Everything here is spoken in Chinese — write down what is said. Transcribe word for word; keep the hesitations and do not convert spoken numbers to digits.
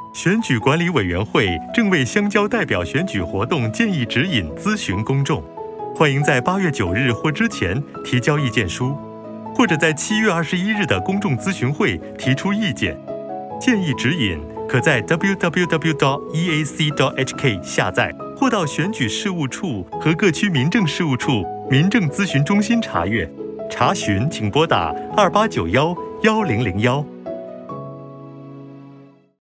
选举管理委员会正为乡郊代表选举活动建议指引咨询公众，欢迎在八月九日或之前提交意见书，或者在七月二十一日的公众咨询会提出意见。建议指引可在 double-u double-u double-u 点 e a c 点 h k 下载，或到选举事务处和各区民政事务处民政咨询中心查阅。查询请拨打二八九幺幺零零幺。